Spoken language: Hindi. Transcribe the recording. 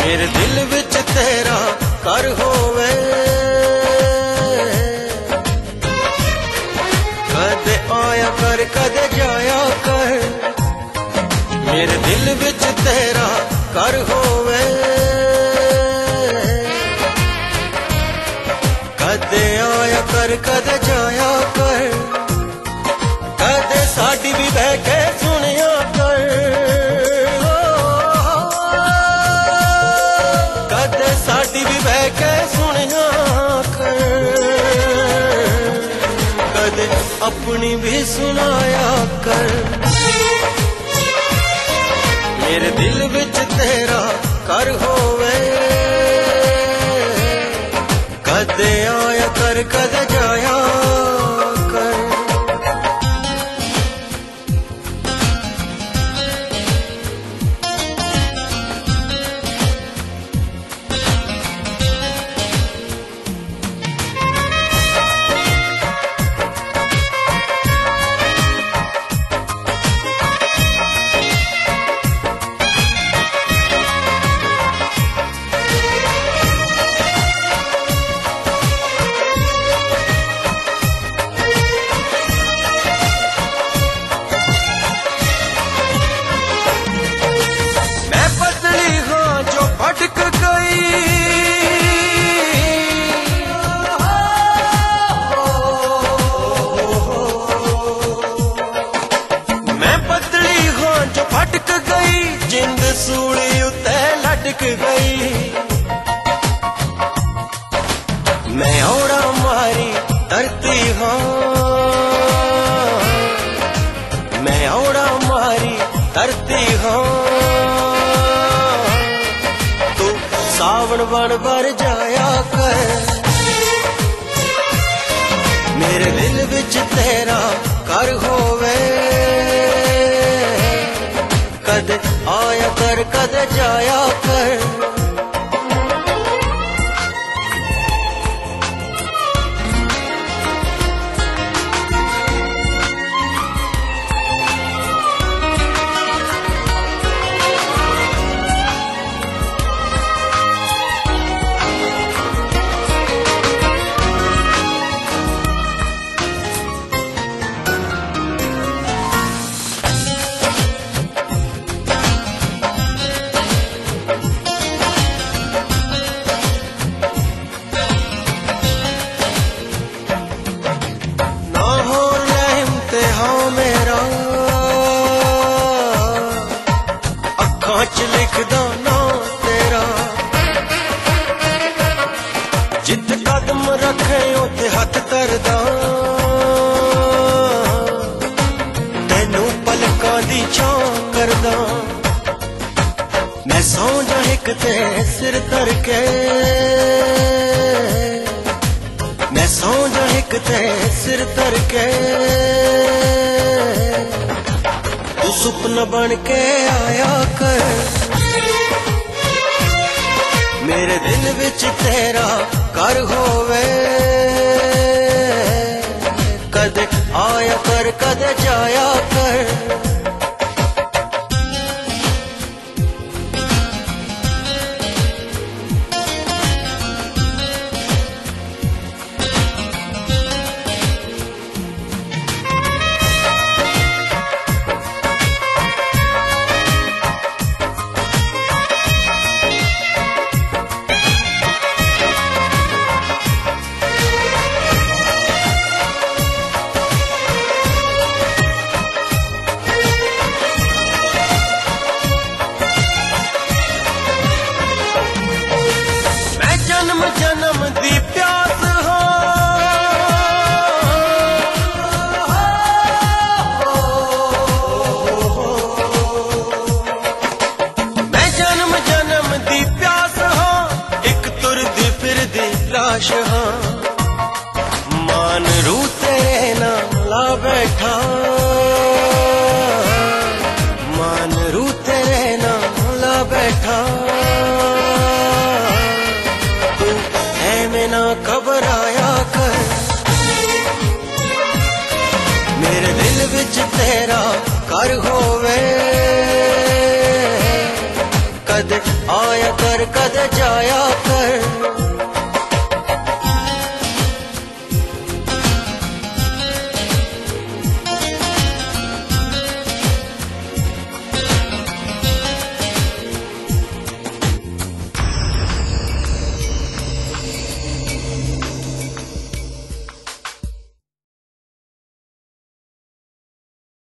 मेरे दिल विच तेरा घर होवे, कदे आया कर कदे जाया कर। मेरे दिल विच तेरा घर होवे, कदे आया कर कदे जाया कर। कदे साडी भी बह के सुनिया कर, कदे साडी भी बह के सुनिया कर। कदे अपनी भी सुनाया कर। मेरे दिल विच तेरा घर होवे, कदे आया कर कदे जाया कर। सूली उते लटक गई, मैं औड़ा मारी धरती हाँ, मैं औड़ा मारी धरती हाँ। तू सावन बन बर जाया कर। मेरे दिल विच तेरा घर होवे, कदे आया कर कदे जाया कर। अखां लिखदा ना तेरा, जित कदम रखे उते हथ करदा। तेनू पलकां दी छां करदा, मैं सौ जा हिक ते सिर धर के। मैं सौ जा हिक ते सिर धर के। तू सुपना बन के आया कर। मेरे दिल विच तेरा घर होवे, कदे आया कर कदे जाया कर। जन्म जन्म दी प्यास हो, मैं जन्म जन्म दी प्यास हो। एक तुरदी फिरदी लाश हाँ, मान रू तेरे नाम ला बैठा। मान रू तेरे नाम ला बैठा। ना घबराया कर। मेरे दिल विच तेरा घर होवे, कदे आया कर कद जाया कर।